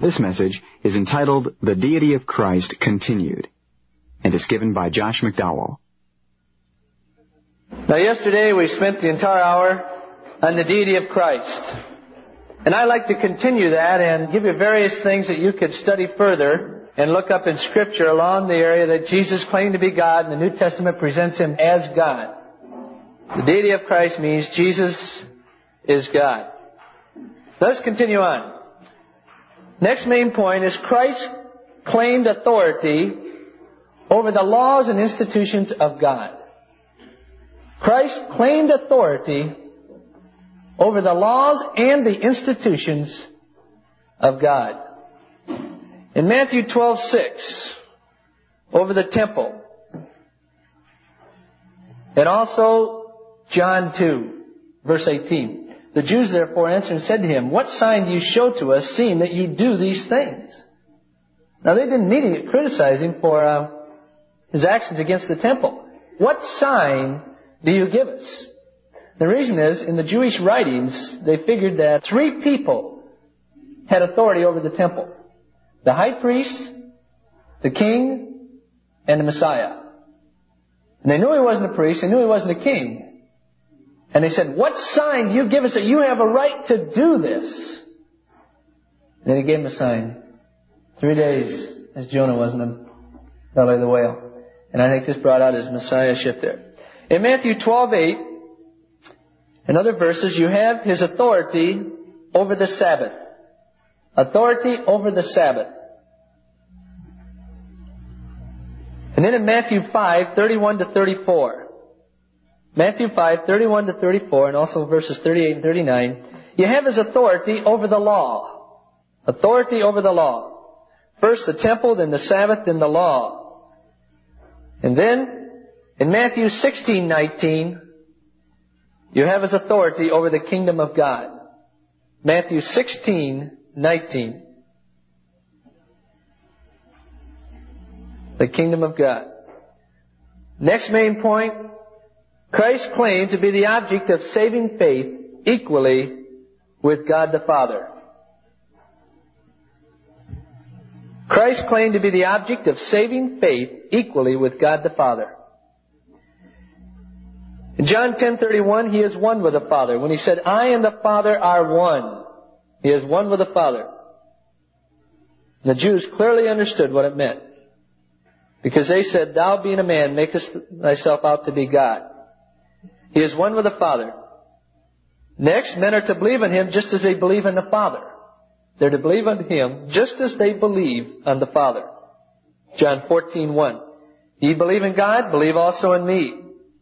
This message is entitled The Deity of Christ Continued, and is given by Josh McDowell. Now, yesterday we spent the entire hour on the deity of Christ. And I'd like to continue that and give you various things that you could study further and look up in Scripture along the area that Jesus claimed to be God, and the New Testament presents Him as God. The deity of Christ means Jesus is God. Let's continue on. Next main point is Christ claimed authority over the laws and institutions of God. Christ claimed authority over the laws and the institutions of God. In Matthew 12:6, over the temple. And also John 2, verse 18. The Jews therefore answered and said to Him, "What sign do you show to us, seeing that you do these things?" Now they didn't immediately criticize Him for His actions against the temple. What sign do you give us? The reason is, in the Jewish writings, they figured that 3 people had authority over the temple. The high priest, the king, and the Messiah. And they knew He wasn't a priest, they knew He wasn't a king. And they said, "What sign do you give us that you have a right to do this?" And then He gave them a sign. 3 days, as Jonah was in the belly of the whale. And I think this brought out His messiahship there. In Matthew 12:8, and other verses, you have His authority over the Sabbath. Authority over the Sabbath. And then in Matthew 5:31-34. Matthew 5:31-34, and also verses 38 and 39, you have His authority over the law. Authority over the law. First the temple, then the Sabbath, then the law. And then in Matthew 16:19, you have His authority over the kingdom of God. Matthew 16:19. The kingdom of God. Next main point, Christ claimed to be the object of saving faith equally with God the Father. Christ claimed to be the object of saving faith equally with God the Father. In John 10:31, He is one with the Father. When He said, "I and the Father are one," He is one with the Father. The Jews clearly understood what it meant. Because they said, "Thou being a man, makest thyself out to be God." He is one with the Father. Next, men are to believe in Him just as they believe in the Father. They're to believe on Him just as they believe on the Father. John 14:1. Ye believe in God, believe also in me.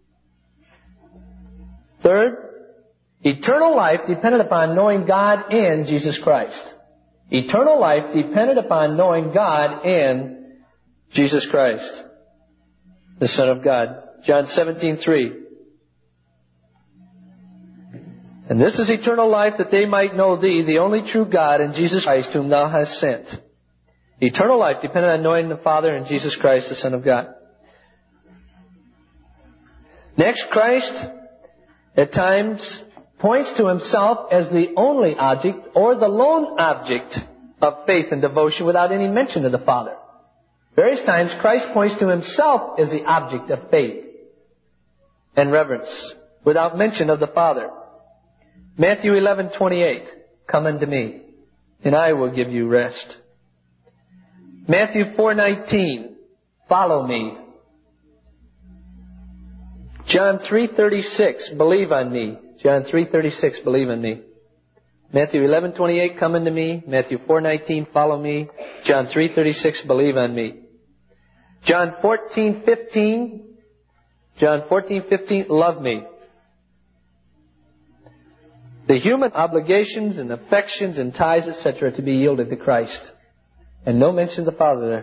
Third, eternal life depended upon knowing God and Jesus Christ. Eternal life depended upon knowing God and Jesus Christ, the Son of God. John 17:3. And this is eternal life, that they might know Thee, the only true God, and Jesus Christ, whom Thou hast sent. Eternal life depended on knowing the Father and Jesus Christ, the Son of God. Next, Christ at times points to Himself as the only object or the lone object of faith and devotion without any mention of the Father. Various times Christ points to Himself as the object of faith and reverence without mention of the Father. Matthew 11:28, "Come unto me, and I will give you rest." Matthew 4:19, "Follow me." John 3:36, "Believe on me." John 3:36, "Believe on me." Matthew 11:28, "Come unto me." Matthew 4:19, "Follow me." John 3:36, "Believe on me." John 14:15, "Love me." The human obligations and affections and ties, etc., to be yielded to Christ. And no mention of the Father there.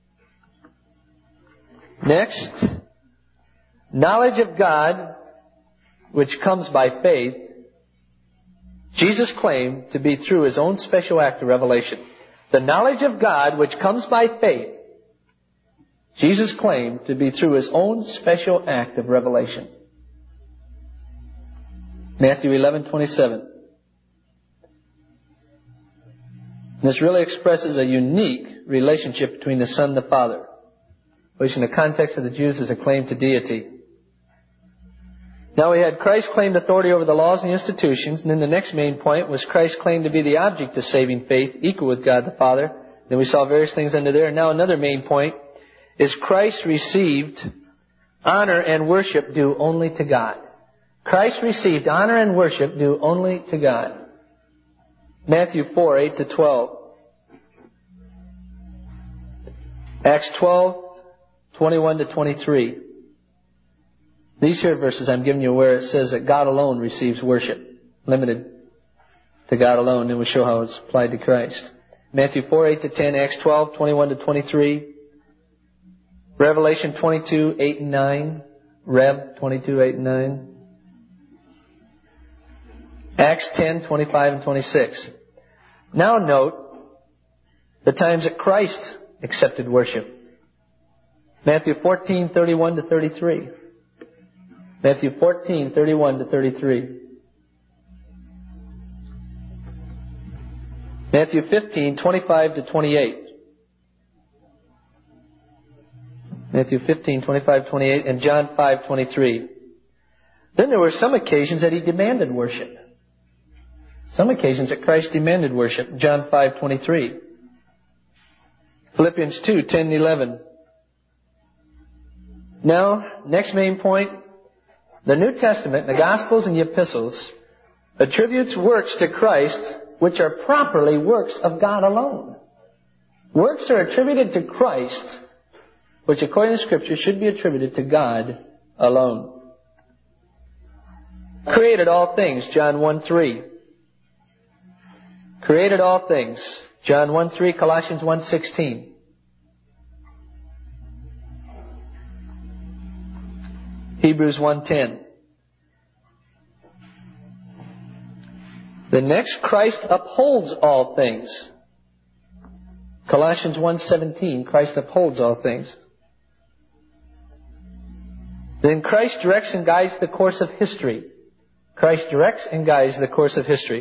Next, knowledge of God, which comes by faith, Jesus claimed to be through His own special act of revelation. The knowledge of God, which comes by faith, Jesus claimed to be through His own special act of revelation. Matthew 11:27. This really expresses a unique relationship between the Son and the Father, which in the context of the Jews is a claim to deity. Now we had Christ claimed authority over the laws and the institutions, and then the next main point was Christ claimed to be the object of saving faith, equal with God the Father. Then we saw various things under there. Now another main point is Christ received honor and worship due only to God. Christ received honor and worship due only to God. Matthew 4, 8 to 12. Acts 12, 21 to 23. These here verses I'm giving you where it says that God alone receives worship. Limited to God alone. Then we'll show how it's applied to Christ. Matthew 4, 8 to 10. Acts 12, 21 to 23. Revelation 22, 8 and 9. Rev 22, 8 and 9. Acts 10, 25 and 26. Now note the times that Christ accepted worship. Matthew 14, 31 to 33. Matthew 14, 31 to 33. Matthew 15, 25 to 28. Matthew 15, 25, 28, and John 5, 23. Then there were some occasions that He demanded worship. Some occasions that Christ demanded worship. John 5, 23. Philippians 2, 10 and 11. Now, next main point. The New Testament, the Gospels and the Epistles, attributes works to Christ which are properly works of God alone. Works are attributed to Christ which, according to Scripture, should be attributed to God alone. Created all things, John 1, 3. Created all things, John 1, 3, Colossians 1, 16. Hebrews 1:10. The next, Christ upholds all things. Colossians 1:17, Christ upholds all things. Then Christ directs and guides the course of history. Christ directs and guides the course of history.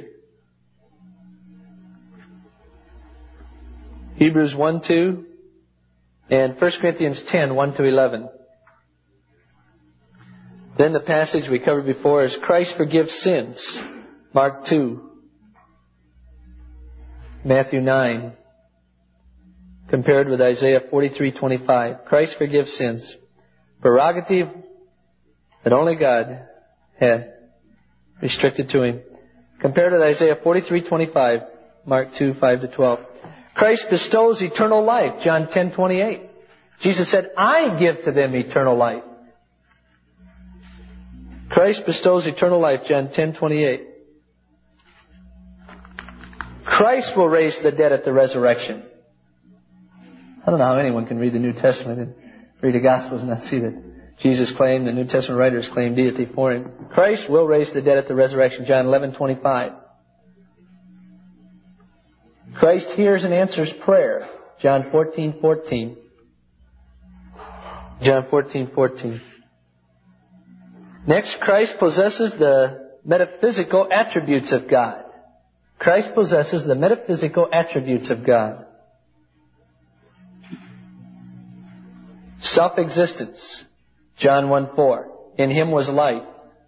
Hebrews 1:2 and 1 Corinthians 10, 1 to 11. Then the passage we covered before is Christ forgives sins. Mark 2. Matthew 9. Compared with Isaiah 43:25. Christ forgives sins. Prerogative that only God had restricted to Him. Compared with Isaiah 43:25. Mark 2, 5 to 12. Christ bestows eternal life. John 10:28. Jesus said, I give to them eternal life. Christ bestows eternal life, John 10:28. Christ will raise the dead at the resurrection. I don't know how anyone can read the New Testament and read the Gospels and not see that Jesus claimed, the New Testament writers claim deity for Him. Christ will raise the dead at the resurrection, John 11:25. Christ hears and answers prayer, John 14:14. John 14:14. Next, Christ possesses the metaphysical attributes of God. Christ possesses the metaphysical attributes of God. Self-existence. John 1:4. In Him was life.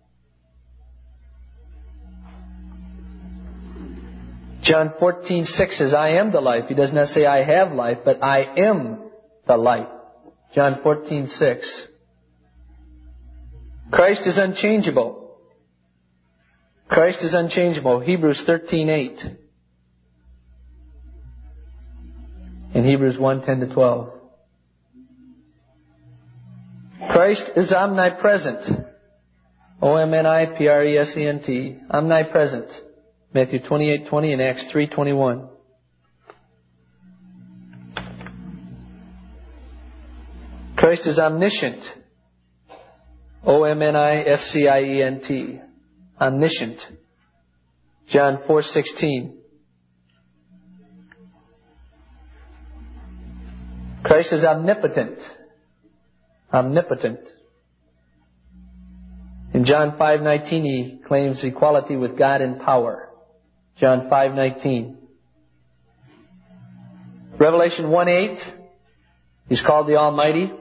John 14:6 says, I am the life. He does not say I have life, but I am the life. John 14:6. Christ is unchangeable. Christ is unchangeable. Hebrews 13:8. And Hebrews 1:10 to 12. Christ is omnipresent. omnipresent. Omnipresent. Matthew 28:20 and Acts 3:21. Christ is omniscient. omniscient. Omniscient. John 4:16. Christ is omnipotent. Omnipotent. In John 5:19 He claims equality with God in power. John 5:19. Revelation 1:8, He's called the Almighty.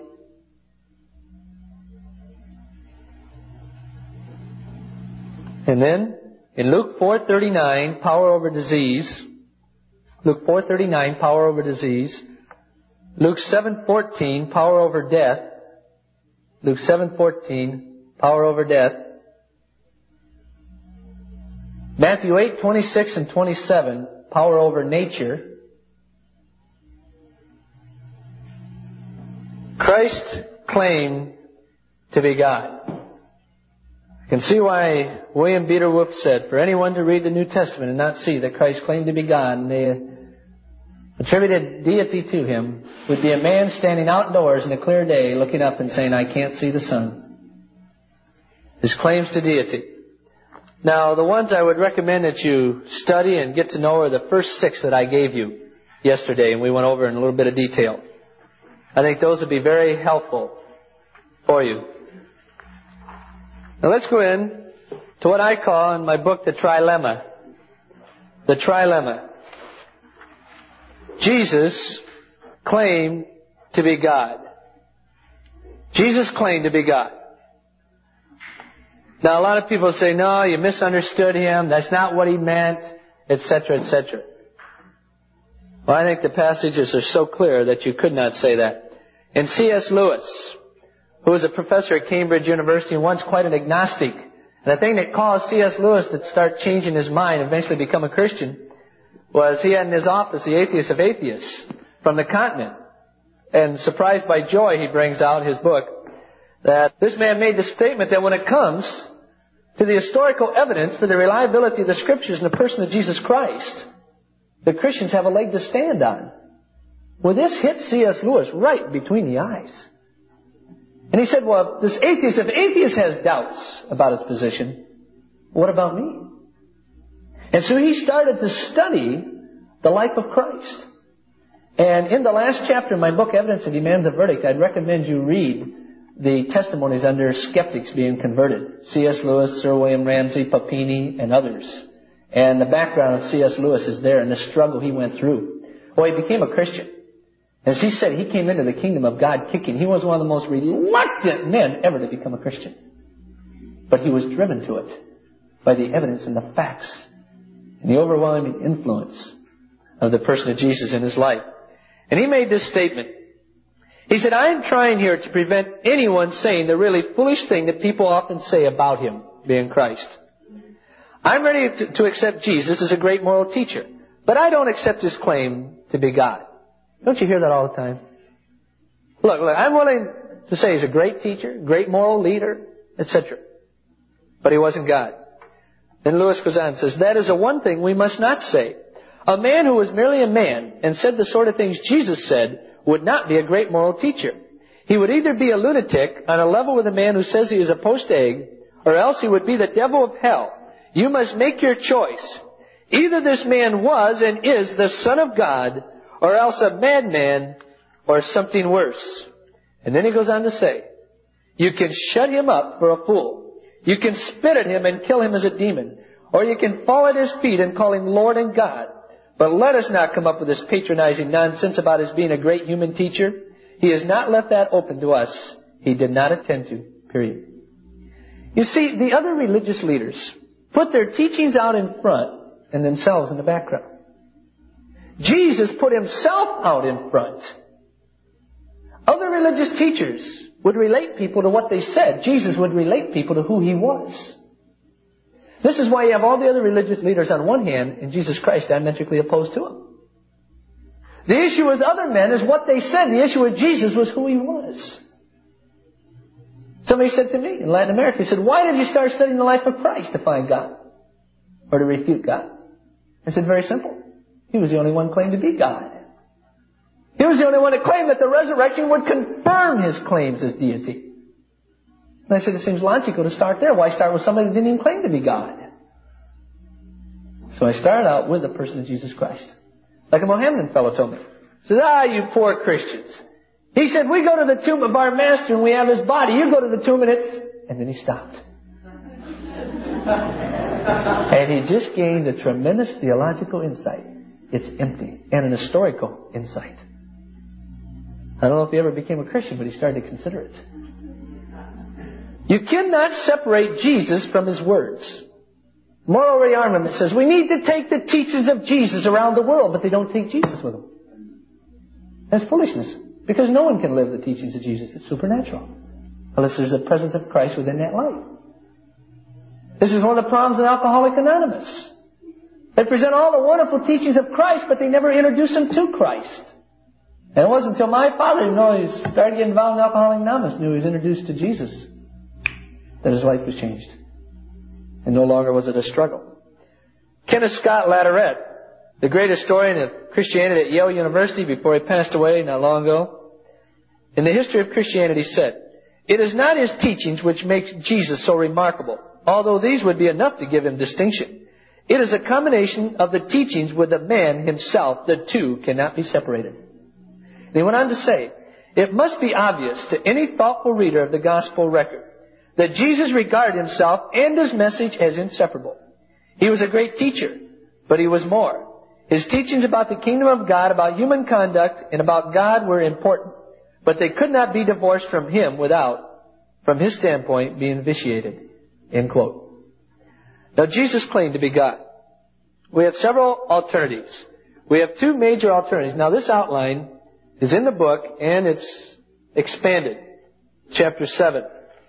And then, in Luke 4:39, power over disease. Luke 4:39, power over disease. Luke 7:14, power over death. Luke 7:14, power over death. Matthew 8:26 and 27, power over nature. Christ claimed to be God. You can see why William Beeter Wolf said, for anyone to read the New Testament and not see that Christ claimed to be God, and they attributed deity to Him, would be a man standing outdoors in a clear day looking up and saying, I can't see the sun. His claims to deity. Now, the ones I would recommend that you study and get to know are the first 6 that I gave you yesterday, and we went over in a little bit of detail. I think those would be very helpful for you. Now let's go in to what I call in my book the trilemma. The trilemma. Jesus claimed to be God. Jesus claimed to be God. Now a lot of people say, no, you misunderstood Him. That's not what He meant, etc., etc. Well, I think the passages are so clear that you could not say that. And C.S. Lewis, who was a professor at Cambridge University and once quite an agnostic, and the thing that caused C.S. Lewis to start changing his mind and eventually become a Christian was he had in his office the atheist of atheists from the continent. And surprised by joy, he brings out his book that this man made the statement that when it comes to the historical evidence for the reliability of the Scriptures in the person of Jesus Christ, the Christians have a leg to stand on. Well, this hit C.S. Lewis right between the eyes. And he said, well, this atheist, if atheist has doubts about his position, what about me? And so he started to study the life of Christ. And in the last chapter of my book, Evidence that Demands a Verdict, I'd recommend you read the testimonies under skeptics being converted. C.S. Lewis, Sir William Ramsay, Papini, and others. And the background of C.S. Lewis is there and the struggle he went through. Well, he became a Christian. As he said, he came into the kingdom of God kicking. He was one of the most reluctant men ever to become a Christian. But he was driven to it by the evidence and the facts and the overwhelming influence of the person of Jesus in his life. And he made this statement. He said, I am trying here to prevent anyone saying the really foolish thing that people often say about Him, being Christ. I'm ready to accept Jesus as a great moral teacher, but I don't accept His claim to be God. Don't you hear that all the time? Look, I'm willing to say He's a great teacher, great moral leader, etc. But He wasn't God. Then Lewis goes on and says, that is the one thing we must not say. A man who was merely a man and said the sort of things Jesus said would not be a great moral teacher. He would either be a lunatic on a level with a man who says he is a poached egg, or else he would be the devil of hell. You must make your choice. Either this man was and is the Son of God, or else a madman, or something worse. And then he goes on to say, you can shut him up for a fool. You can spit at him and kill him as a demon. Or you can fall at his feet and call him Lord and God. But let us not come up with this patronizing nonsense about his being a great human teacher. He has not left that open to us. He did not attend to, period. You see, the other religious leaders put their teachings out in front and themselves in the background. Jesus put Himself out in front. Other religious teachers would relate people to what they said. Jesus would relate people to who He was. This is why you have all the other religious leaders on one hand and Jesus Christ diametrically opposed to Him. The issue with other men is what they said. The issue with Jesus was who He was. Somebody said to me in Latin America, he said, why did you start studying the life of Christ to find God? Or to refute God? I said, very simple. He was the only one who claimed to be God. He was the only one that claimed that the resurrection would confirm His claims as deity. And I said, it seems logical to start there. Why start with somebody that didn't even claim to be God? So I started out with the person of Jesus Christ. Like a Mohammedan fellow told me. He said, you poor Christians. He said, we go to the tomb of our Master and we have His body. You go to the tomb and it's... And then he stopped. And he just gained a tremendous theological insight. It's empty. And an historical insight. I don't know if he ever became a Christian, but he started to consider it. You cannot separate Jesus from His words. Moral rearmament says we need to take the teachings of Jesus around the world, but they don't take Jesus with them. That's foolishness. Because no one can live the teachings of Jesus. It's supernatural. Unless there's a presence of Christ within that life. This is one of the problems of Alcoholics Anonymous. They present all the wonderful teachings of Christ, but they never introduce them to Christ. And it wasn't until my father, he started getting involved in Alcoholics Anonymous, knew he was introduced to Jesus, that his life was changed. And no longer was it a struggle. Kenneth Scott Latourette, the great historian of Christianity at Yale University before he passed away not long ago, in the history of Christianity said, "It is not His teachings which make Jesus so remarkable, although these would be enough to give Him distinction. It is a combination of the teachings with the man himself. The two cannot be separated." And he went on to say, "It must be obvious to any thoughtful reader of the gospel record that Jesus regarded Himself and His message as inseparable. He was a great teacher, but He was more. His teachings about the kingdom of God, about human conduct, and about God were important, but they could not be divorced from Him without, from His standpoint, being vitiated." End quote. Now, Jesus claimed to be God. We have several alternatives. We have two major alternatives. Now, this outline is in the book, and it's expanded. Chapter 7.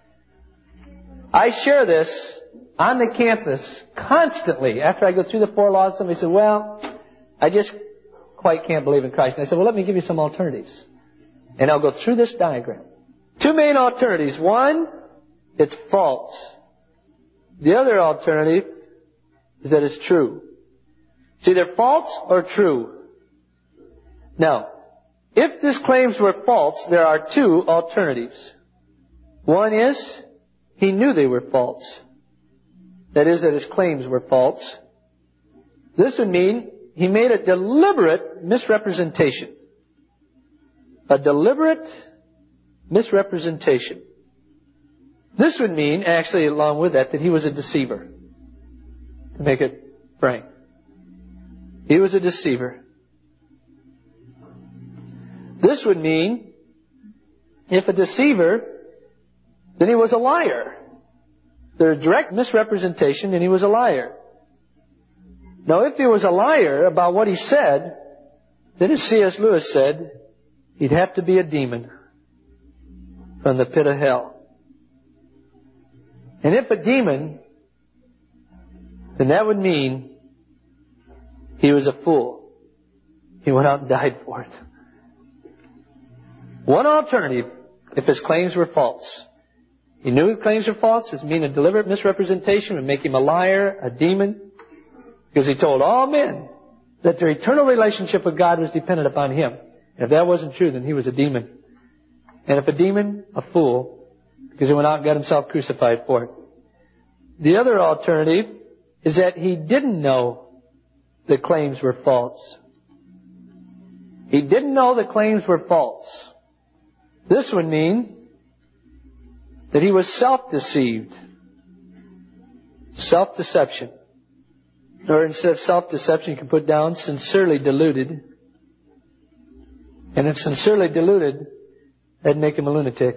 I share this on the campus constantly. After I go through the 4 laws, somebody says, "Well, I just quite can't believe in Christ." And I said, "Well, let me give you some alternatives." And I'll go through this diagram. Two main alternatives. One, it's false. The other alternative is that it's true. It's either false or true. Now, if these claims were false, there are two alternatives. One is, He knew they were false. That is, that His claims were false. This would mean He made a deliberate misrepresentation. A deliberate misrepresentation. This would mean, actually, along with that He was a deceiver. To make it frank. He was a deceiver. This would mean, if a deceiver, then he was a liar. There's a direct misrepresentation, and he was a liar. Now, if he was a liar about what he said, then as C.S. Lewis said, he'd have to be a demon from the pit of hell. And if a demon, then that would mean he was a fool. He went out and died for it. One alternative, if his claims were false. He knew his claims were false. It would mean a deliberate misrepresentation would make him a liar, a demon. Because he told all men that their eternal relationship with God was dependent upon him. And if that wasn't true, then he was a demon. And if a demon, a fool, because he went out and got himself crucified for it. The other alternative is that he didn't know the claims were false. He didn't know the claims were false. This would mean that he was self-deceived. Self-deception. Or instead of self-deception, you can put down sincerely deluded. And if sincerely deluded, that'd make him a lunatic.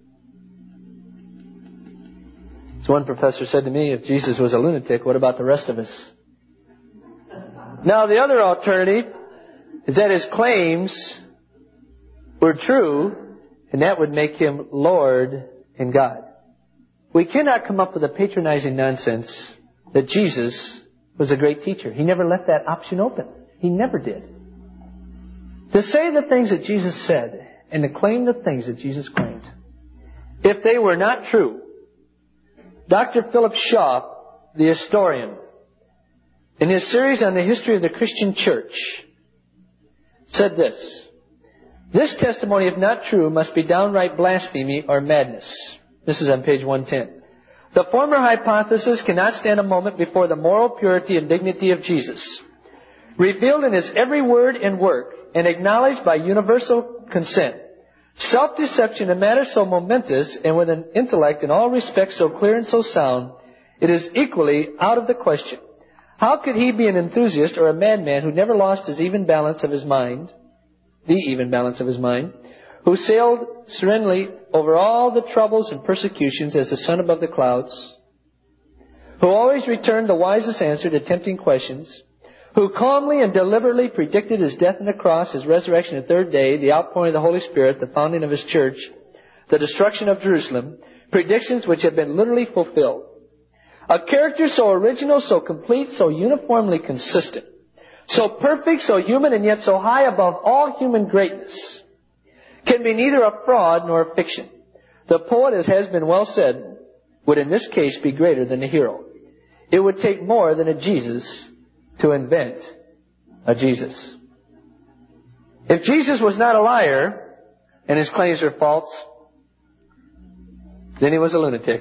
So one professor said to me, if Jesus was a lunatic, what about the rest of us? Now, the other alternative is that his claims were true, and that would make him Lord and God. We cannot come up with a patronizing nonsense that Jesus was a great teacher. He never left that option open. He never did. To say the things that Jesus said and to claim the things that Jesus claimed, if they were not true, Dr. Philip Shaw, the historian, in his series on the history of the Christian church, said this: this testimony, if not true, must be downright blasphemy or madness. This is on page 110. The former hypothesis cannot stand a moment before the moral purity and dignity of Jesus, revealed in His every word and work, and acknowledged by universal consent. Self-deception, a matter so momentous, and with an intellect in all respects so clear and so sound, it is equally out of the question. How could he be an enthusiast or a madman who never lost his even balance of his mind, the even balance of his mind, who sailed serenely over all the troubles and persecutions as the sun above the clouds, who always returned the wisest answer to tempting questions, who calmly and deliberately predicted his death on the cross, his resurrection the third day, the outpouring of the Holy Spirit, the founding of his church, the destruction of Jerusalem, predictions which have been literally fulfilled. A character so original, so complete, so uniformly consistent, so perfect, so human, and yet so high above all human greatness, can be neither a fraud nor a fiction. The poet, as has been well said, would in this case be greater than the hero. It would take more than a Jesus to invent a Jesus. If Jesus was not a liar, and his claims are false, then he was a lunatic.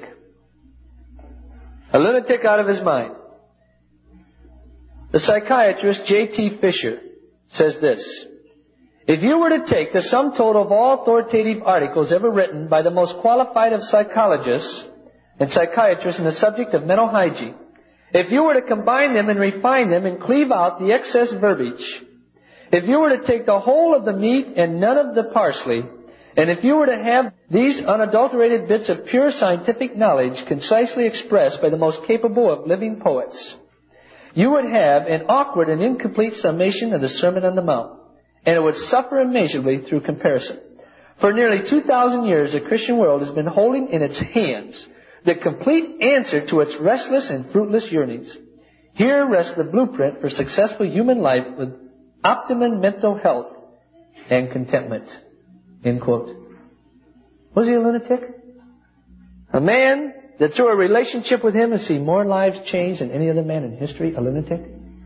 A lunatic out of his mind. The psychiatrist J.T. Fisher says this: if you were to take the sum total of all authoritative articles ever written by the most qualified of psychologists and psychiatrists on the subject of mental hygiene, if you were to combine them and refine them and cleave out the excess verbiage, if you were to take the whole of the meat and none of the parsley, and if you were to have these unadulterated bits of pure scientific knowledge concisely expressed by the most capable of living poets, you would have an awkward and incomplete summation of the Sermon on the Mount, and it would suffer immeasurably through comparison. For nearly 2,000 years, the Christian world has been holding in its hands the complete answer to its restless and fruitless yearnings. Here rests the blueprint for successful human life with optimum mental health and contentment. End quote. Was he a lunatic? A man that through a relationship with him has seen more lives changed than any other man in history? A lunatic?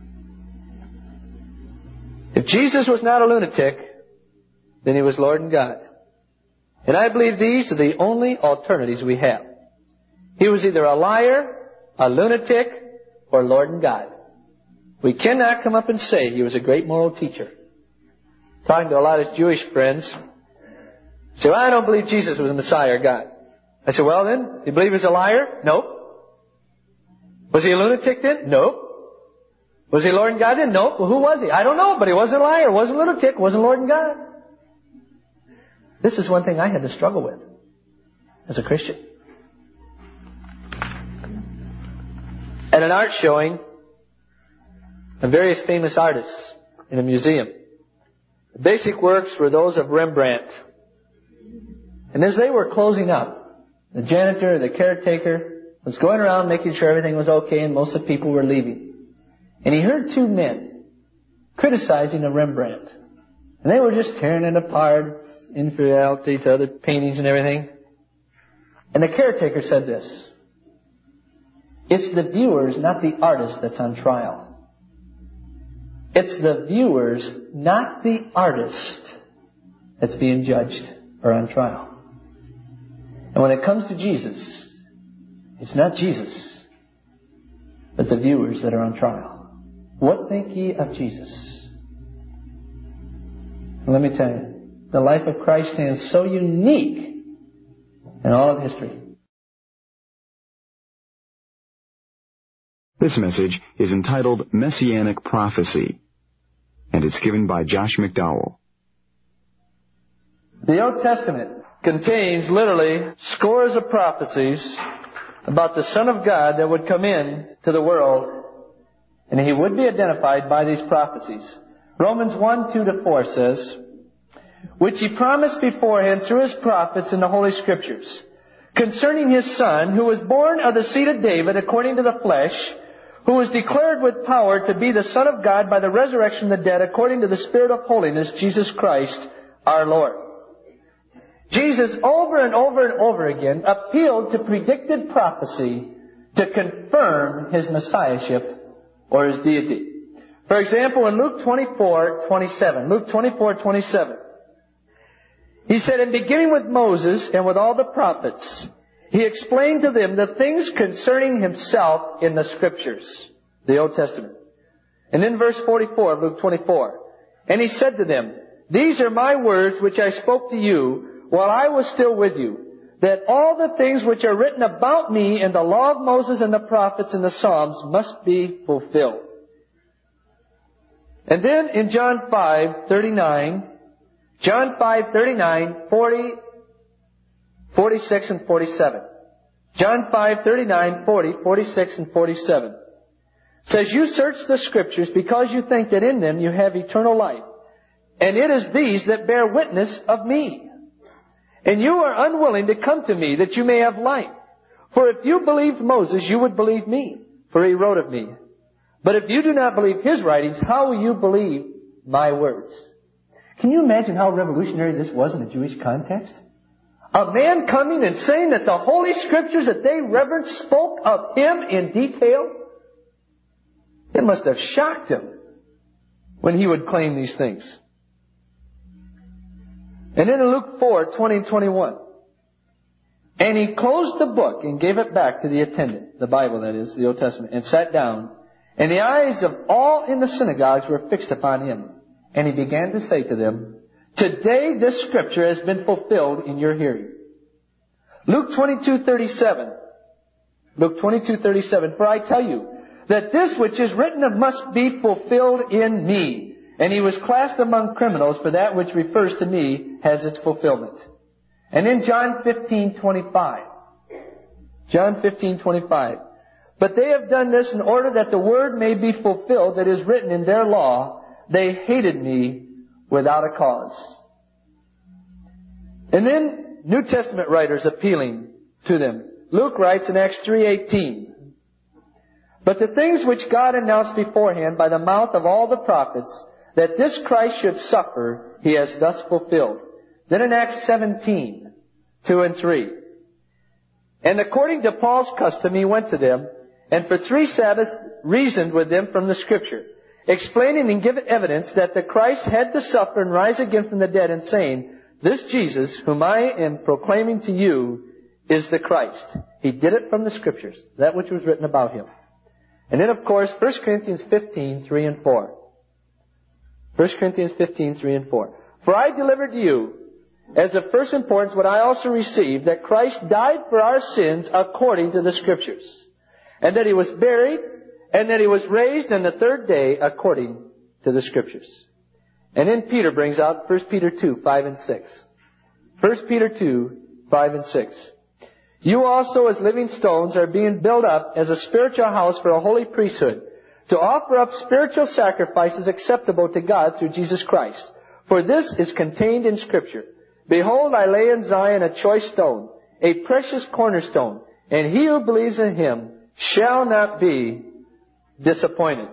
If Jesus was not a lunatic, then he was Lord and God. And I believe these are the only alternatives we have. He was either a liar, a lunatic, or Lord and God. We cannot come up and say he was a great moral teacher. Talking to a lot of Jewish friends, say, well, I don't believe Jesus was the Messiah or God. I said, well then, do you believe he was a liar? Nope. Was he a lunatic then? Nope. Was he Lord and God then? Nope. Well, who was he? I don't know, but he wasn't a liar, wasn't a lunatic, wasn't Lord and God. This is one thing I had to struggle with as a Christian. At an art showing of various famous artists in a museum, the basic works were those of Rembrandt. And as they were closing up, the janitor, the caretaker, was going around making sure everything was okay and most of the people were leaving. And he heard two men criticizing a Rembrandt. And they were just tearing it apart, infidelity to other paintings and everything. And the caretaker said this: it's the viewers, not the artist, that's on trial. It's the viewers, not the artist, that's being judged or on trial. And when it comes to Jesus, it's not Jesus, but the viewers that are on trial. What think ye of Jesus? And let me tell you, the life of Christ stands so unique in all of history. This message is entitled Messianic Prophecy, and it's given by Josh McDowell. The Old Testament contains literally scores of prophecies about the Son of God that would come in to the world, and he would be identified by these prophecies. Romans 1:2-4 says, which he promised beforehand through his prophets in the Holy Scriptures, concerning his Son, who was born of the seed of David according to the flesh, who was declared with power to be the Son of God by the resurrection of the dead according to the Spirit of holiness, Jesus Christ our Lord. Jesus over and over and over again appealed to predicted prophecy to confirm his messiahship or his deity. For example, in Luke 24:27, Luke 24:27, he said, and beginning with Moses and with all the prophets, he explained to them the things concerning himself in the Scriptures, the Old Testament. And in verse 44 of Luke 24, and he said to them, these are my words which I spoke to you while I was still with you, that all the things which are written about me in the law of Moses and the prophets and the Psalms must be fulfilled. And then in John 5:39, 40, 46, and 47. John 5:39, 40, 46, and 47. Says, you search the Scriptures because you think that in them you have eternal life. And it is these that bear witness of me. And you are unwilling to come to me that you may have life. For if you believed Moses, you would believe me, for he wrote of me. But if you do not believe his writings, how will you believe my words? Can you imagine how revolutionary this was in a Jewish context? A man coming and saying that the Holy Scriptures that they reverenced spoke of him in detail? It must have shocked him when he would claim these things. And then in Luke 4:20 and 21. And he closed the book and gave it back to the attendant, the Bible that is, the Old Testament, and sat down. And the eyes of all in the synagogues were fixed upon him. And he began to say to them, today this Scripture has been fulfilled in your hearing. Luke 22:37. Luke 22:37. For I tell you that this which is written of must be fulfilled in me. And he was classed among criminals, for that which refers to me has its fulfillment. And in John 15:25. John 15:25. But they have done this in order that the word may be fulfilled that is written in their law. They hated me without a cause. And then New Testament writers appealing to them. Luke writes in Acts 3:18. But the things which God announced beforehand by the mouth of all the prophets, that this Christ should suffer, he has thus fulfilled. Then in Acts 17:2 and 3. And according to Paul's custom, he went to them, and for 3 Sabbaths reasoned with them from the Scripture, explaining and giving evidence that the Christ had to suffer and rise again from the dead, and saying, this Jesus, whom I am proclaiming to you, is the Christ. He did it from the Scriptures, that which was written about him. And then, of course, 1 Corinthians 15:3 and 4. 1 Corinthians 15:3 and 4. For I delivered to you, as of first importance, what I also received, that Christ died for our sins according to the Scriptures, and that he was buried, and that he was raised on the third day according to the Scriptures. And then Peter brings out 1 Peter 2:5 and 6. 1 Peter 2:5 and 6. You also as living stones are being built up as a spiritual house for a holy priesthood, to offer up spiritual sacrifices acceptable to God through Jesus Christ. For this is contained in Scripture. Behold, I lay in Zion a choice stone, a precious cornerstone, and he who believes in him shall not be disappointed.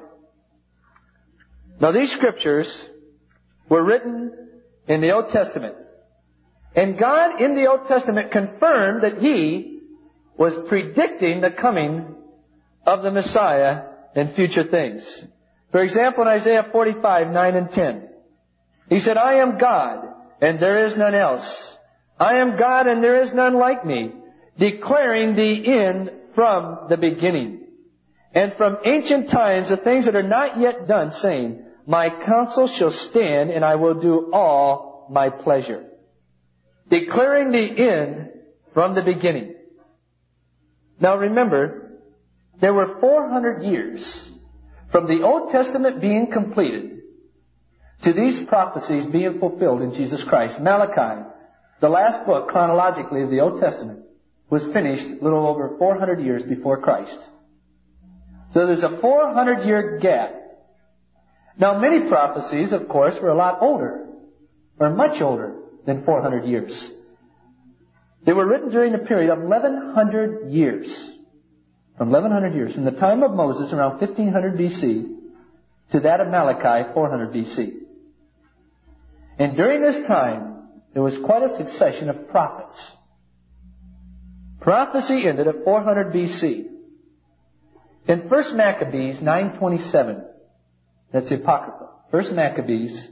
Now these Scriptures were written in the Old Testament. And God in the Old Testament confirmed that he was predicting the coming of the Messiah and future things. For example, in Isaiah 45:9 and 10, he said, I am God, and there is none else. I am God, and there is none like me, declaring the end from the beginning. And from ancient times, the things that are not yet done, saying, my counsel shall stand, and I will do all my pleasure. Declaring the end from the beginning. Now remember, there were 400 years from the Old Testament being completed to these prophecies being fulfilled in Jesus Christ. Malachi, the last book chronologically of the Old Testament, was finished a little over 400 years before Christ. So there's a 400-year gap. Now many prophecies, of course, were a lot older, or much older than 400 years. They were written during the period of 1100 years. From 1100 years, from the time of Moses around 1500 BC to that of Malachi 400 BC. And during this time, there was quite a succession of prophets. Prophecy ended at 400 BC. In 1 Maccabees 9:27, that's Apocrypha. 1 Maccabees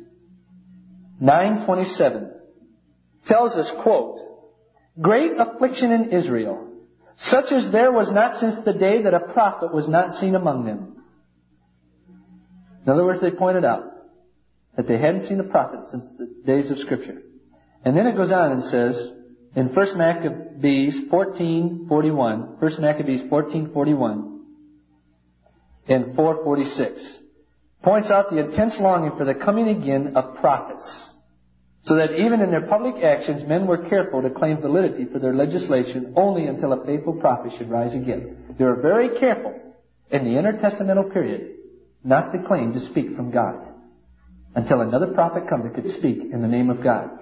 9:27 tells us, quote, great affliction in Israel, such as there was not since the day that a prophet was not seen among them. In other words, they pointed out that they hadn't seen a prophet since the days of Scripture. And then it goes on and says, in 1 Maccabees 14:41, 1 Maccabees 14:41 and 4:46, points out the intense longing for the coming again of prophets, so that even in their public actions men were careful to claim validity for their legislation only until a faithful prophet should rise again. They were very careful in the intertestamental period not to claim to speak from God until another prophet come that could speak in the name of God.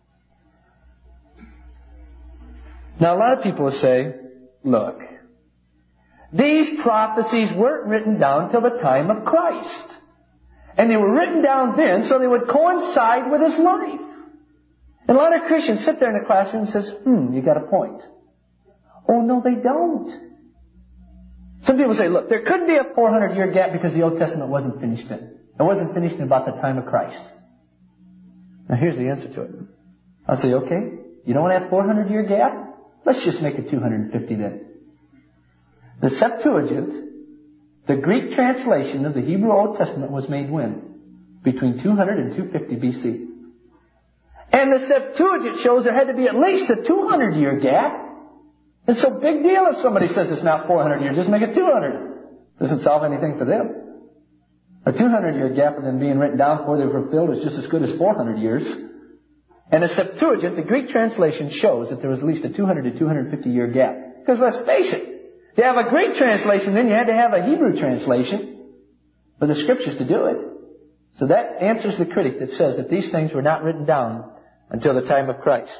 Now a lot of people will say, look, these prophecies weren't written down till the time of Christ. And they were written down then so they would coincide with His life. And a lot of Christians sit there in the classroom and says, you got a point. Oh, no, they don't. Some people say, look, there could be a 400-year gap because the Old Testament wasn't finished then. It wasn't finished in about the time of Christ. Now here's the answer to it. I'll say, okay, you don't want to have a 400-year gap? Let's just make it 250 then. The Septuagint, the Greek translation of the Hebrew Old Testament, was made when? Between 200 and 250 BC. And the Septuagint shows there had to be at least a 200-year gap. It's a big deal if somebody says it's not 400 years. Just make it 200. Doesn't solve anything for them. A 200-year gap and then being written down before they were fulfilled is just as good as 400 years. And the Septuagint, the Greek translation, shows that there was at least a 200 to 250-year gap. Because let's face it, to have a Greek translation, then you had to have a Hebrew translation for the Scriptures to do it. So that answers the critic that says that these things were not written down until the time of Christ.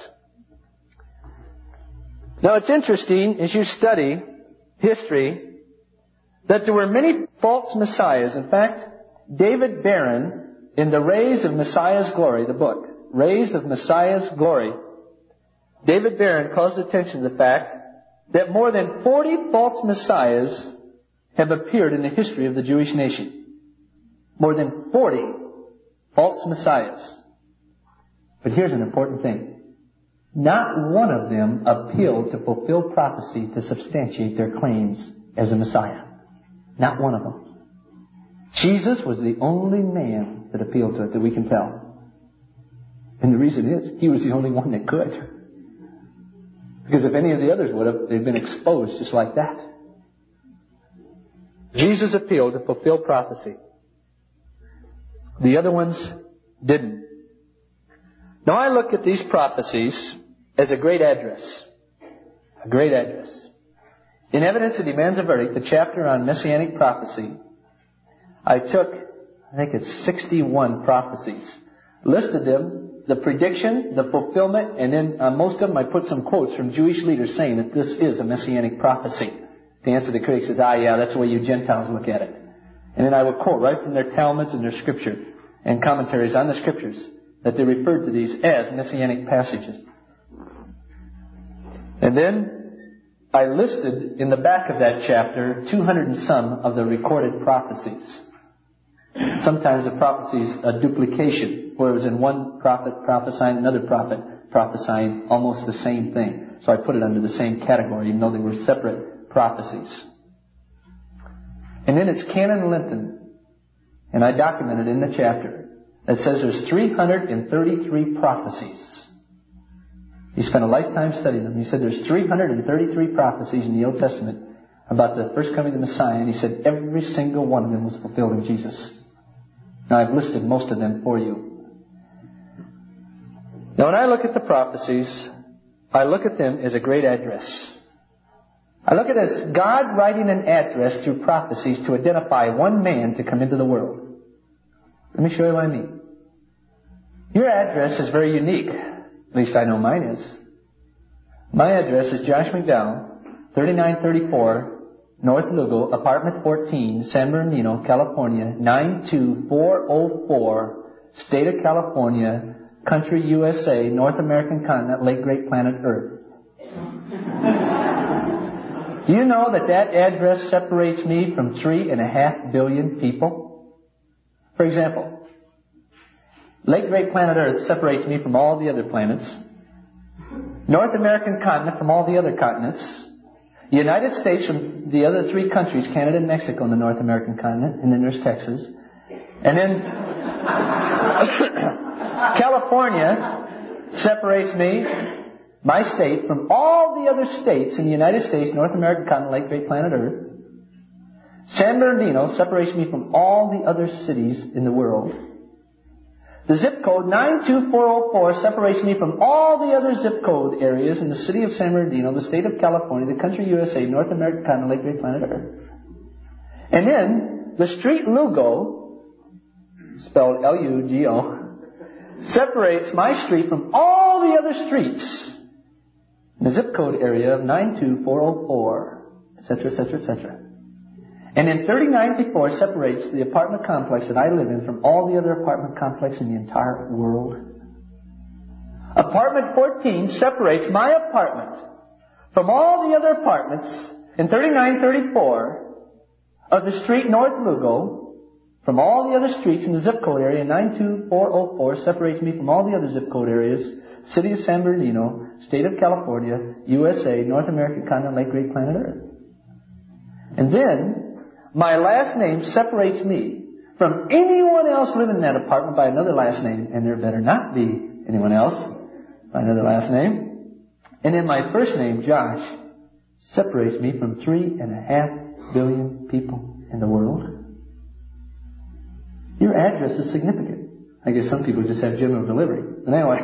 Now it's interesting, as you study history, that there were many false messiahs. In fact, David Barron, in The Rays of Messiah's Glory, the book, Rays of Messiah's Glory, David Barron calls attention to the fact that more than 40 false messiahs have appeared in the history of the Jewish nation. More than 40 false messiahs. But here's an important thing. Not one of them appealed to fulfill prophecy to substantiate their claims as a Messiah. Not one of them. Jesus was the only man that appealed to it that we can tell. And the reason is, He was the only one that could. Because if any of the others would have, they'd been exposed just like that. Jesus appealed to fulfill prophecy. The other ones didn't. Now I look at these prophecies as a great address. A great address. In Evidence That Demands a Verdict, the chapter on Messianic prophecy, I took, I think it's 61 prophecies, listed them, the prediction, the fulfillment, and then on most of them I put some quotes from Jewish leaders saying that this is a Messianic prophecy. To answer the critic says, yeah, that's the way you Gentiles look at it. And then I would quote right from their Talmuds and their Scripture and commentaries on the Scriptures that they referred to these as Messianic passages. And then I listed in the back of that chapter 200 and some of the recorded prophecies. Sometimes the prophecies a duplication, where it was in one prophet prophesying, another prophet prophesying almost the same thing. So I put it under the same category, even though they were separate prophecies. And then it's Canon Linton, and I documented in the chapter that says there's 333 prophecies. He spent a lifetime studying them. He said there's 333 prophecies in the Old Testament about the first coming of the Messiah, and he said every single one of them was fulfilled in Jesus. Now I've listed most of them for you. Now when I look at the prophecies, I look at them as a great address. I look at it as God writing an address through prophecies to identify one man to come into the world. Let me show you what I mean. Your address is very unique. At least I know mine is. My address is Josh McDowell, 3934 North Lugo, apartment 14, San Bernardino, California, 92404, State of California, country USA, North American continent, late great planet Earth. Do you know that that address separates me from 3.5 billion people? For example, late great planet Earth separates me from all the other planets. North American continent from all the other continents. The United States from the other 3 countries, Canada and Mexico, in the North American continent. And then there's Texas. And then California separates me. my state, from all the other states in the United States, North American continent, like great planet Earth. San Bernardino separates me from all the other cities in the world. The zip code 92404 separates me from all the other zip code areas in the city of San Bernardino, the state of California, the country USA, North American continent, like great planet Earth. And then the street Lugo, spelled Lugo, separates my street from all the other streets in the zip code area of 92404, etc., etc., etc. And then 3094 separates the apartment complex that I live in from all the other apartment complexes in the entire world. Apartment 14 separates my apartment from all the other apartments in 3934 of the street North Lugo. From all the other streets in the zip code area, 92404 separates me from all the other zip code areas, city of San Bernardino, state of California, USA, North American continent, like great planet Earth. And then, my last name separates me from anyone else living in that apartment by another last name, and there better not be anyone else by another last name. And then my first name, Josh, separates me from 3.5 billion people in the world. Your address is significant. I guess some people just have general delivery. But anyway,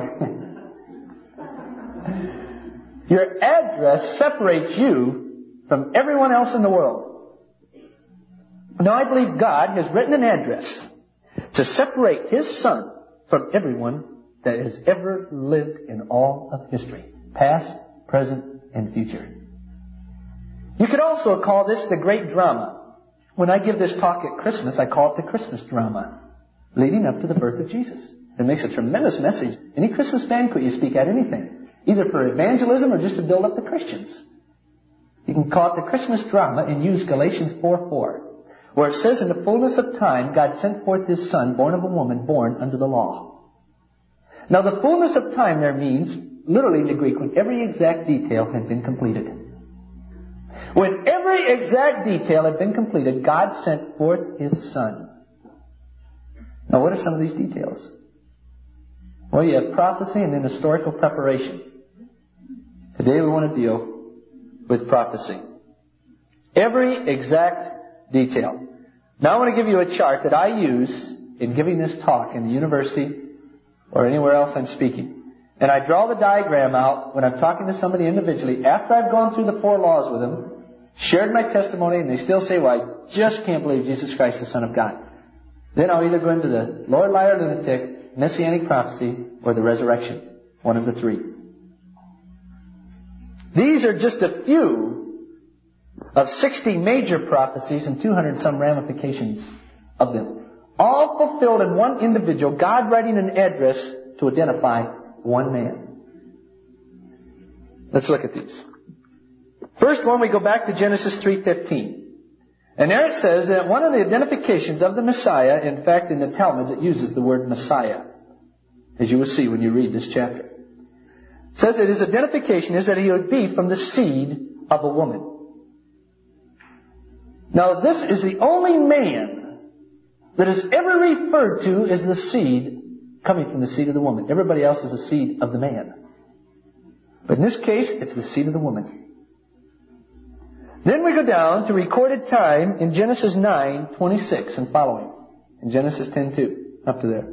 your address separates you from everyone else in the world. Now, I believe God has written an address to separate His Son from everyone that has ever lived in all of history, past, present, and future. You could also call this the great drama. When I give this talk at Christmas, I call it the Christmas drama, leading up to the birth of Jesus. It makes a tremendous message. Any Christmas banquet you speak at, anything, either for evangelism or just to build up the Christians. You can call it the Christmas drama and use Galatians 4:4, where it says, in the fullness of time, God sent forth His Son, born of a woman, born under the law. Now, the fullness of time there means, literally in the Greek, when every exact detail had been completed. When every exact detail had been completed, God sent forth His Son. Now, what are some of these details? Well, you have prophecy and then historical preparation. Today we want to deal with prophecy. Every exact detail. Now I want to give you a chart that I use in giving this talk in the university or anywhere else I'm speaking. And I draw the diagram out when I'm talking to somebody individually after I've gone through the 4 laws with them, shared my testimony, and they still say, well, I just can't believe Jesus Christ is the Son of God. Then I'll either go into the Lord, Liar, Lunatic, Messianic Prophecy, or the Resurrection. One of the 3. These are just a few of 60 major prophecies and 200 some ramifications of them. All fulfilled in one individual, God writing an address to identify one man. Let's look at these. First one, we go back to Genesis 3:15. And there it says that one of the identifications of the Messiah, in fact in the Talmud it uses the word Messiah, as you will see when you read this chapter. It says that his identification is that he would be from the seed of a woman. Now this is the only man that is ever referred to as the seed coming from the seed of the woman. Everybody else is the seed of the man. But in this case, it's the seed of the woman. Then we go down to recorded time in Genesis 9:26 and following. In Genesis 10:2, up to there.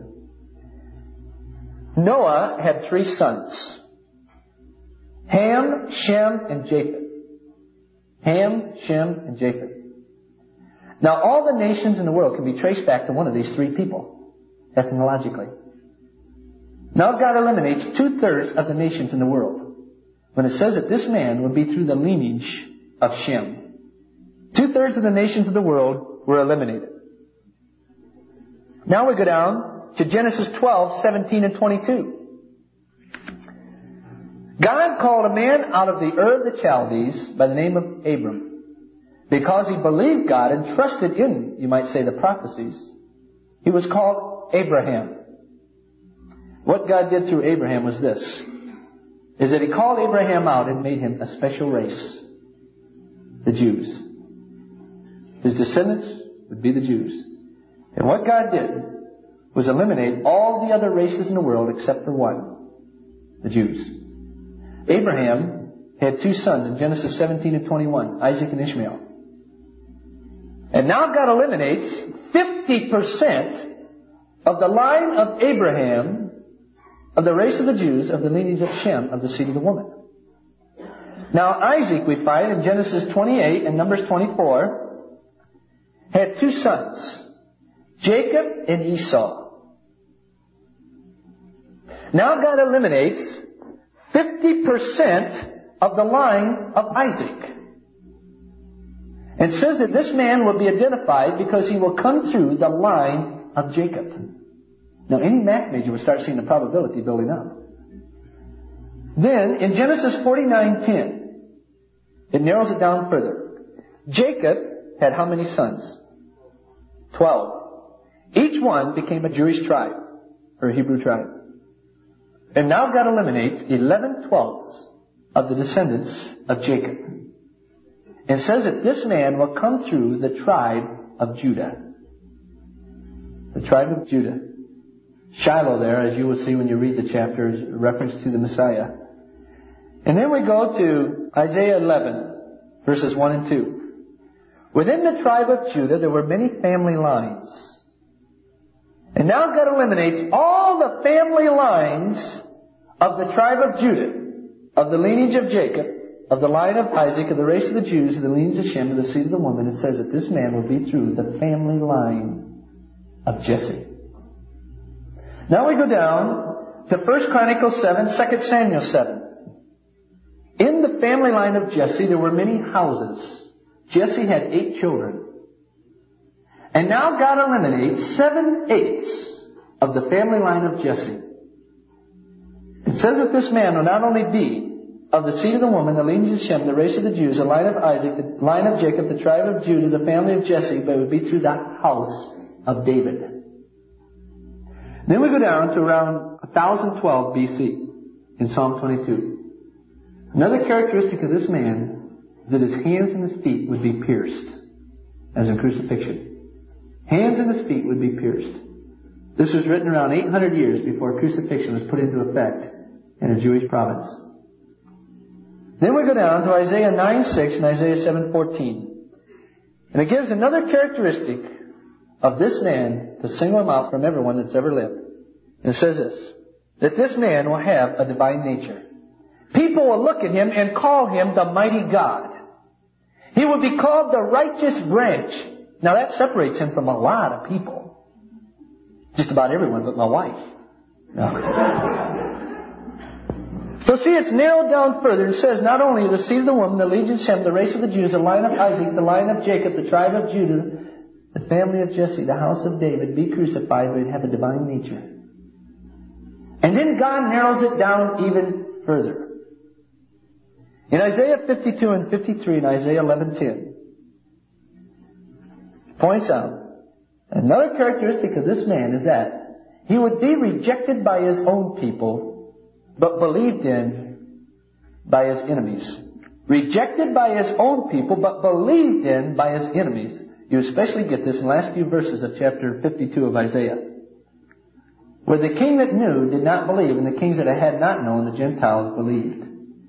Noah had 3 sons. Ham, Shem, and Japheth. Ham, Shem, and Japheth. Now all the nations in the world can be traced back to one of these 3 people, ethnologically. Now God eliminates 2/3 of the nations in the world when it says that this man would be through the lineage of Shem. 2/3 of the nations of the world were eliminated. Now we go down to Genesis 12:17 and 22. God called a man out of the Ur of the Chaldees by the name of Abram. Because he believed God and trusted in, you might say, the prophecies, he was called Abraham. What God did through Abraham was this, is that he called Abraham out and made him a special race. The Jews. His descendants would be the Jews. And what God did was eliminate all the other races in the world except for one, the Jews. Abraham had two sons in Genesis 17 and 21, Isaac and Ishmael. And now God eliminates 50% of the line of Abraham, of the race of the Jews, of the lineage of Shem, of the seed of the woman. Now Isaac, we find in Genesis 28 and Numbers 24, had two sons, Jacob and Esau. Now God eliminates 50% of the line of Isaac. And says that this man will be identified because he will come through the line of Jacob. Now any math major would start seeing the probability building up. Then in Genesis 49:10, it narrows it down further. Jacob had how many sons? 12. Each one became a Jewish tribe, or a Hebrew tribe. And now God eliminates 11/12 of the descendants of Jacob. And says that this man will come through the tribe of Judah. The tribe of Judah. Shiloh there, as you will see when you read the chapter, is a reference to the Messiah. And then we go to Isaiah 11, verses 1 and 2. Within the tribe of Judah, there were many family lines. And now God eliminates all the family lines of the tribe of Judah, of the lineage of Jacob, of the line of Isaac, of the race of the Jews, of the lineage of Shem, of the seed of the woman. It says that this man will be through the family line of Jesse. Now we go down to 1 Chronicles 7, 2 Samuel 7. In the family line of Jesse, there were many houses. Jesse had 8 children. And now God eliminates 7/8 of the family line of Jesse. It says that this man will not only be of the seed of the woman, the lineage of Shem, the race of the Jews, the line of Isaac, the line of Jacob, the tribe of Judah, the family of Jesse, but it would be through the house of David. Then we go down to around 1012 BC in Psalm 22. Another characteristic of this man is that his hands and his feet would be pierced, as in crucifixion. Hands and his feet would be pierced. This was written around 800 years before crucifixion was put into effect in a Jewish province. Then we go down to Isaiah 9:6 and Isaiah 7:14. And it gives another characteristic of this man to single him out from everyone that's ever lived. And it says this, that this man will have a divine nature. People will look at him and call him the mighty God. He will be called the righteous branch. Now that separates him from a lot of people. Just about everyone but my wife. No. So see, it's narrowed down further. It says not only the seed of the woman, the lineage of Shem, the race of the Jews, the line of Isaac, the line of Jacob, the tribe of Judah, the family of Jesse, the house of David, be crucified, but have a divine nature. And then God narrows it down even further. In Isaiah 52 and 53 and Isaiah 11:10, points out another characteristic of this man is that he would be rejected by his own people, but believed in by his enemies. Rejected by his own people, but believed in by his enemies. You especially get this in the last few verses of chapter 52 of Isaiah, where the king that knew did not believe, and the kings that had not known, the Gentiles, believed.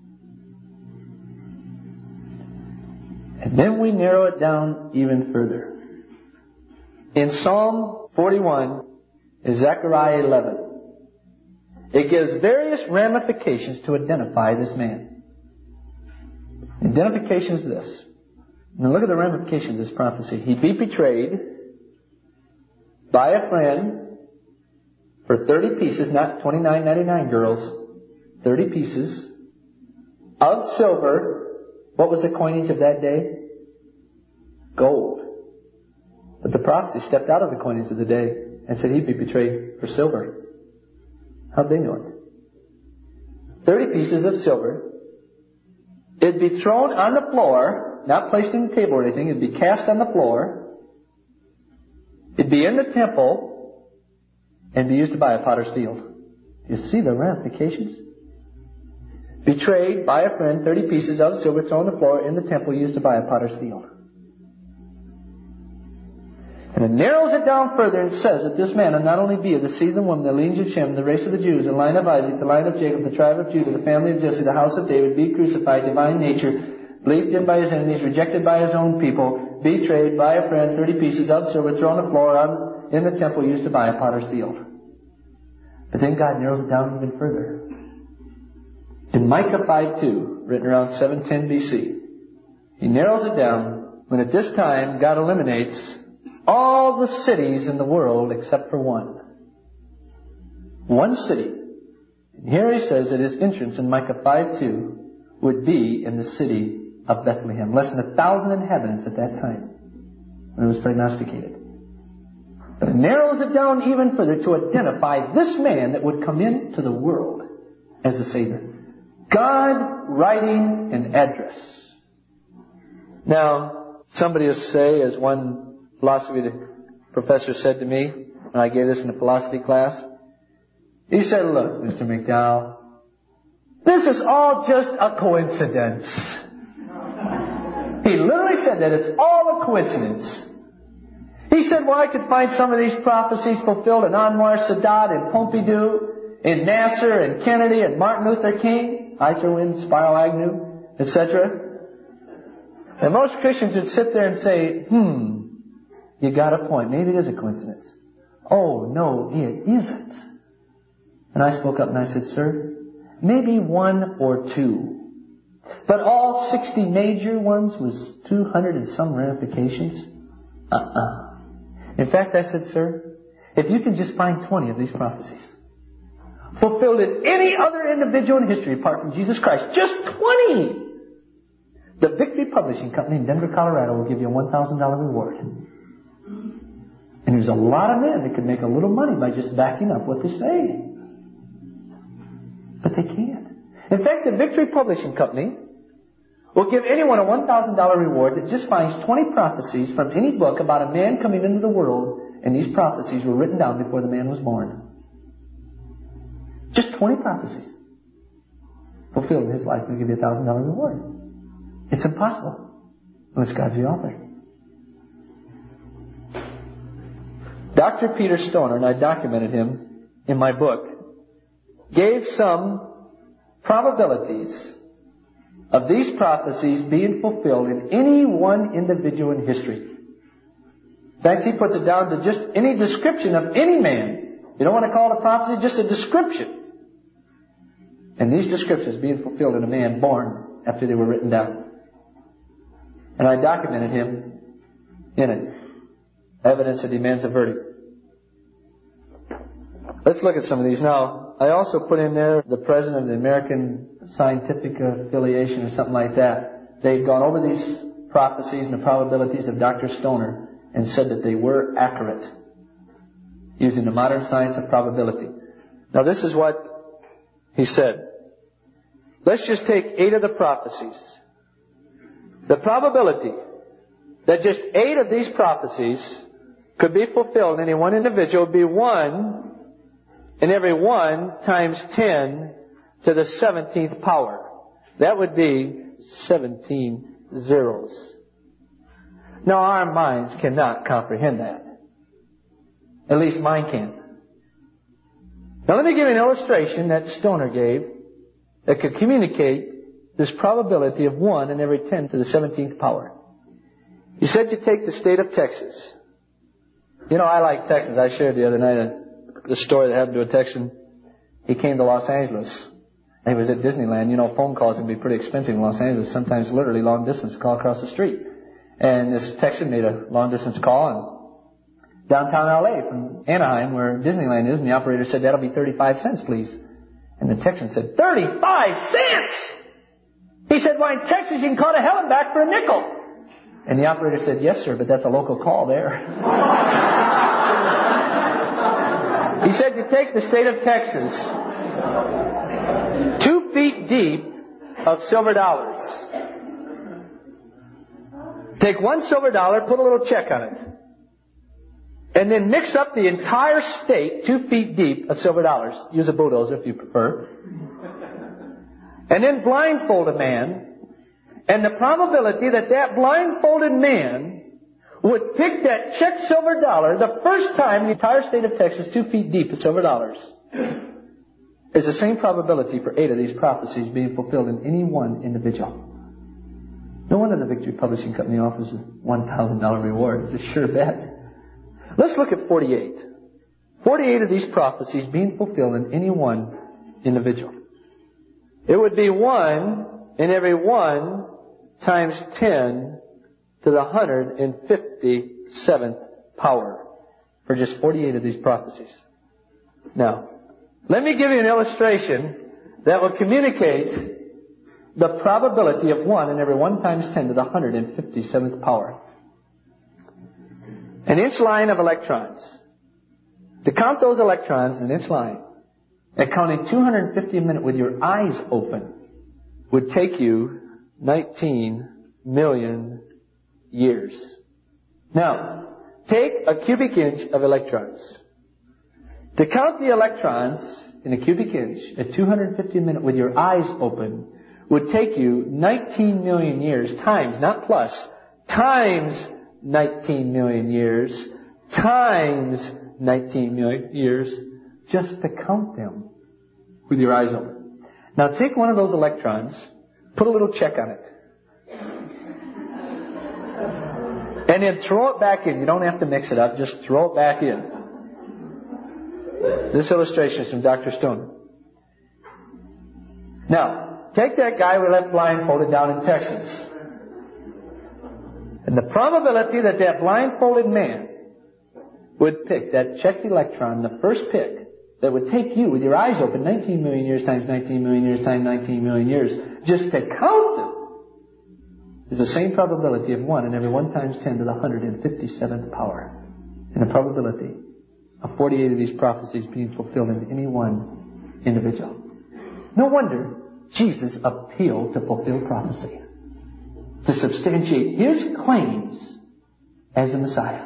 And then we narrow it down even further. In Psalm 41 and Zechariah 11, it gives various ramifications to identify this man. Identification is this. Now look at the ramifications of this prophecy. He'd be betrayed by a friend for 30 pieces, not $29.99, girls. 30 pieces of silver. What was the coinage of that day? Gold. But the prophecy stepped out of the coinage of the day and said he'd be betrayed for silver. How'd they know it? 30 pieces of silver. It'd be thrown on the floor, not placed on the table or anything. It'd be cast on the floor. It'd be in the temple and be used to buy a potter's field. You see the ramifications? Betrayed by a friend, 30 pieces of silver thrown on the floor in the temple used to buy a potter's field. And it narrows it down further and says that this man will not only be of the seed of the woman, the lineage of Shem, the race of the Jews, the line of Isaac, the line of Jacob, the tribe of Judah, the family of Jesse, the house of David, be crucified, divine nature, believed in by his enemies, rejected by his own people, betrayed by a friend, 30 pieces of silver thrown on the floor in the temple used to buy a potter's field. But then God narrows it down even further. In Micah 5:2, written around 710 BC, He narrows it down when at this time God eliminates all the cities in the world except for one. One city. And here He says that His entrance in Micah 5:2 would be in the city of Bethlehem. Less than 1,000 inhabitants at that time when it was prognosticated. But it narrows it down even further to identify this man that would come into the world as a Savior. God writing an address. Now, somebody will say, as one philosophy professor said to me, and I gave this in a philosophy class, he said, "Look, Mr. McDowell, this is all just a coincidence." He literally said that it's all a coincidence. He said, "Well, I could find some of these prophecies fulfilled in Anwar Sadat and Pompidou, in Nasser and Kennedy and Martin Luther King, I throw in Spiro Agnew, etc." And most Christians would sit there and say, you got a point. Maybe it is a coincidence. Oh, no, it isn't. And I spoke up and I said, "Sir, maybe one or two. But all 60 major ones was 200 and some ramifications? In fact," I said, "Sir, if you can just find 20 of these prophecies fulfilled in any other individual in history apart from Jesus Christ, just 20, the Victory Publishing Company in Denver, Colorado will give you a $1,000 reward." And there's a lot of men that could make a little money by just backing up what they say. But they can't. In fact, the Victory Publishing Company will give anyone a $1,000 reward that just finds 20 prophecies from any book about a man coming into the world, and these prophecies were written down before the man was born. Just 20 prophecies fulfilled in his life will give you a $1,000 reward. It's impossible unless God's the author. Dr. Peter Stoner, and I documented him in my book, gave some probabilities of these prophecies being fulfilled in any one individual in history. In fact, he puts it down to just any description of any man. You don't want to call it a prophecy, just a description. And these descriptions being fulfilled in a man born after they were written down. And I documented him in it. Evidence that demands a verdict. Let's look at some of these. Now, I also put in there the president of the American Scientific Affiliation or something like that. They'd gone over these prophecies and the probabilities of Dr. Stoner and said that they were accurate using the modern science of probability. Now, this is what he said. Let's just take 8 of the prophecies. The probability that just 8 of these prophecies could be fulfilled in any one individual would be 1 in every 1 times 10 to the 17th power. That would be 17 zeros. Now, our minds cannot comprehend that. At least mine can. Now, let me give you an illustration that Stoner gave that could communicate this probability of 1 in every 10 to the 17th power. He said you take the state of Texas. You know, I like Texans. I shared the other night the story that happened to a Texan. He came to Los Angeles. He was at Disneyland. You know, phone calls can be pretty expensive in Los Angeles. Sometimes literally long distance call across the street. And this Texan made a long distance call in downtown LA from Anaheim where Disneyland is. And the operator said, "That'll be 35 cents, please." And the Texan said, 35 cents? He said, "Why, in Texas you can call to hell and back for a nickel." And the operator said, "Yes, sir, but that's a local call there." He said, you take the state of Texas, 2 feet deep of silver dollars. Take 1 silver dollar, put a little check on it. And then mix up the entire state, 2 feet deep of silver dollars. Use a bulldozer if you prefer. And then blindfold a man. And the probability that that blindfolded man would pick that check silver dollar the first time in the entire state of Texas, 2 feet deep of silver dollars. There's the same probability for 8 of these prophecies being fulfilled in any one individual. No wonder the Victory Publishing Company offers a $1,000 reward. It's a sure bet. Let's look at 48. 48 of these prophecies being fulfilled in any one individual. It would be 1 in every 1 times 10 to the 157th power for just 48 of these prophecies. Now, let me give you an illustration that will communicate the probability of 1 in every 1 times 10 to the 157th power. An inch line of electrons. To count those electrons in an inch line, at counting 250 a minute with your eyes open, would take you 19 million years. Now, take a cubic inch of electrons. To count the electrons in a cubic inch at 250 a minute with your eyes open would take you 19 million years times, not plus, times 19 million years times 19 million years just to count them with your eyes open. Now take one of those electrons, put a little check on it, and then throw it back in. You don't have to mix it up, just throw it back in. This illustration is from Dr. Stone. Now, take that guy we left blindfolded down in Texas. And the probability that that blindfolded man would pick that checked electron, the first pick, that would take you with your eyes open 19 million years times 19 million years times 19 million years just to count them, is the same probability of 1 in every 1 times 10 to the 157th power. And the probability of 48 of these prophecies being fulfilled in any one individual. No wonder Jesus appealed to fulfill prophecy, to substantiate His claims as the Messiah.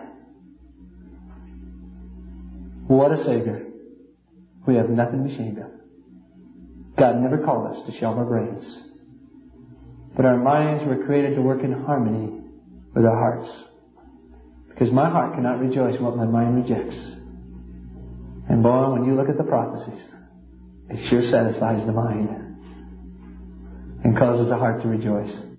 What a Savior. We have nothing to be ashamed of. God never called us to shelve our brains, but our minds were created to work in harmony with our hearts. Because my heart cannot rejoice in what my mind rejects. And boy, when you look at the prophecies, it sure satisfies the mind and causes the heart to rejoice.